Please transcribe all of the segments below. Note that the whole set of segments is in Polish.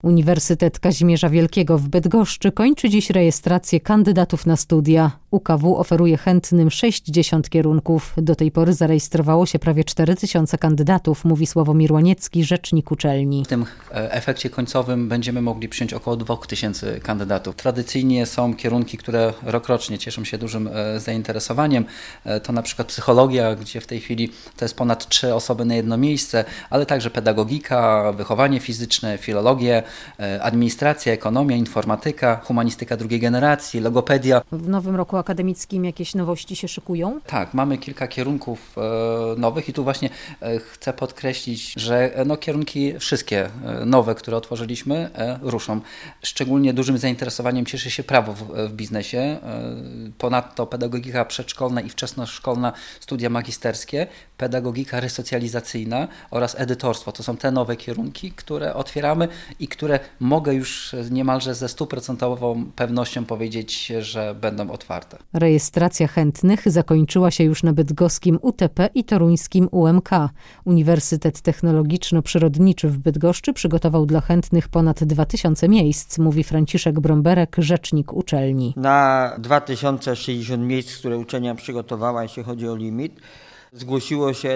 Uniwersytet Kazimierza Wielkiego w Bydgoszczy kończy dziś rejestrację kandydatów na studia. UKW oferuje chętnym 60 kierunków. Do tej pory zarejestrowało się prawie 4000 kandydatów, mówi Sławomir Łaniecki, rzecznik uczelni. W tym efekcie końcowym będziemy mogli przyjąć około 2000 kandydatów. Tradycyjnie są kierunki, które rokrocznie cieszą się dużym zainteresowaniem. To na przykład psychologia, gdzie w tej chwili to jest ponad 3 osoby na jedno miejsce, ale także pedagogika, wychowanie fizyczne, filologię, administracja, ekonomia, informatyka, humanistyka drugiej generacji, logopedia. W nowym roku akademickim jakieś nowości się szykują? Tak, mamy kilka kierunków nowych i tu właśnie chcę podkreślić, że kierunki wszystkie nowe, które otworzyliśmy, ruszą. Szczególnie dużym zainteresowaniem cieszy się prawo w biznesie. Ponadto pedagogika przedszkolna i wczesnoszkolna, studia magisterskie, pedagogika resocjalizacyjna oraz edytorstwo. To są te nowe kierunki, które otwieramy i które mogę już niemalże ze 100% pewnością powiedzieć, że będą otwarte. Rejestracja chętnych zakończyła się już na bydgoskim UTP i toruńskim UMK. Uniwersytet Technologiczno-Przyrodniczy w Bydgoszczy przygotował dla chętnych ponad 2000 miejsc, mówi Franciszek Bromberek, rzecznik uczelni. Na 2060 miejsc, które uczelnia przygotowała, jeśli chodzi o limit, zgłosiło się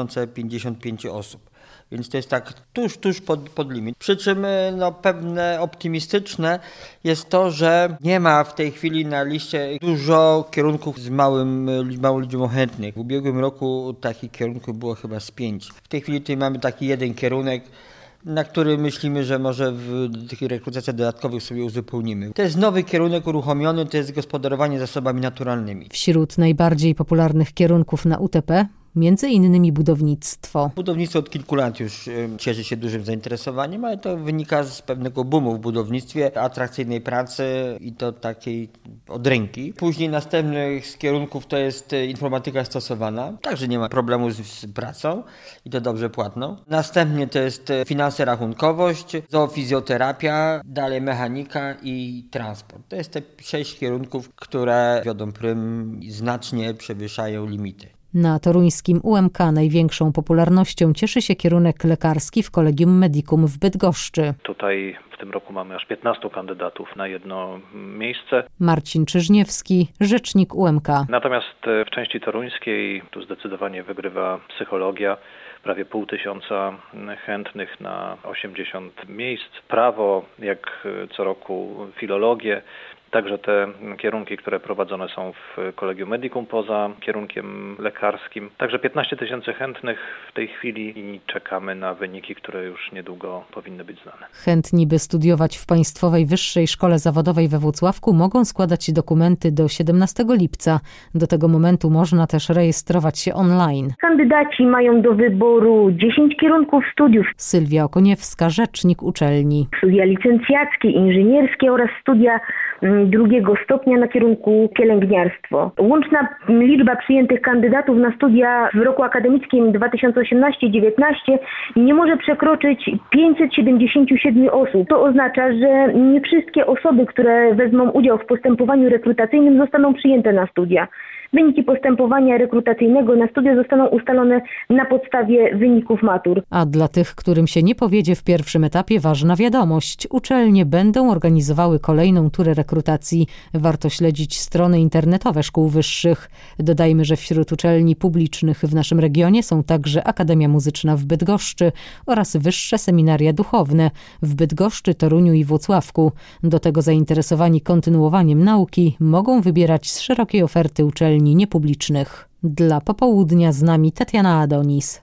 2055 osób. Więc to jest tak tuż pod limit. Przy czym pewne optymistyczne jest to, że nie ma w tej chwili na liście dużo kierunków z mało liczbą chętnych. W ubiegłym roku takich kierunków było chyba z 5. W tej chwili tutaj mamy taki jeden kierunek, na który myślimy, że może w tych rekrutacjach dodatkowych sobie uzupełnimy. To jest nowy kierunek uruchomiony, to jest gospodarowanie zasobami naturalnymi. Wśród najbardziej popularnych kierunków na UTP między innymi budownictwo. Budownictwo od kilku lat już cieszy się dużym zainteresowaniem, ale to wynika z pewnego boomu w budownictwie, atrakcyjnej pracy i to takiej od ręki. Później następnych z kierunków to jest informatyka stosowana, także nie ma problemu z pracą i to dobrze płatną. Następnie to jest finanse, rachunkowość, zoofizjoterapia, dalej mechanika i transport. To jest te 6 kierunków, które wiodą prym i znacznie przewyższają limity. Na toruńskim UMK największą popularnością cieszy się kierunek lekarski w Collegium Medicum w Bydgoszczy. Tutaj w tym roku mamy aż 15 kandydatów na jedno miejsce. Marcin Czyżniewski, rzecznik UMK. Natomiast w części toruńskiej tu zdecydowanie wygrywa psychologia. Prawie 500 chętnych na 80 miejsc. Prawo, jak co roku filologię. Także te kierunki, które prowadzone są w Collegium Medicum poza kierunkiem lekarskim. Także 15 000 chętnych w tej chwili i czekamy na wyniki, które już niedługo powinny być znane. Chętni, by studiować w Państwowej Wyższej Szkole Zawodowej we Włocławku, mogą składać dokumenty do 17 lipca. Do tego momentu można też rejestrować się online. Kandydaci mają do wyboru 10 kierunków studiów. Sylwia Okoniewska, rzecznik uczelni. Studia licencjackie, inżynierskie oraz studia drugiego stopnia na kierunku pielęgniarstwo. Łączna liczba przyjętych kandydatów na studia w roku akademickim 2018-19 nie może przekroczyć 577 osób. To oznacza, że nie wszystkie osoby, które wezmą udział w postępowaniu rekrutacyjnym, zostaną przyjęte na studia. Wyniki postępowania rekrutacyjnego na studia zostaną ustalone na podstawie wyników matur. A dla tych, którym się nie powiedzie w pierwszym etapie, ważna wiadomość. Uczelnie będą organizowały kolejną turę rekrutacji. Warto śledzić strony internetowe szkół wyższych. Dodajmy, że wśród uczelni publicznych w naszym regionie są także Akademia Muzyczna w Bydgoszczy oraz wyższe seminaria duchowne w Bydgoszczy, Toruniu i Włocławku. Do tego zainteresowani kontynuowaniem nauki mogą wybierać z szerokiej oferty uczelni niepublicznych. Dla Popołudnia z nami Tatiana Adonis.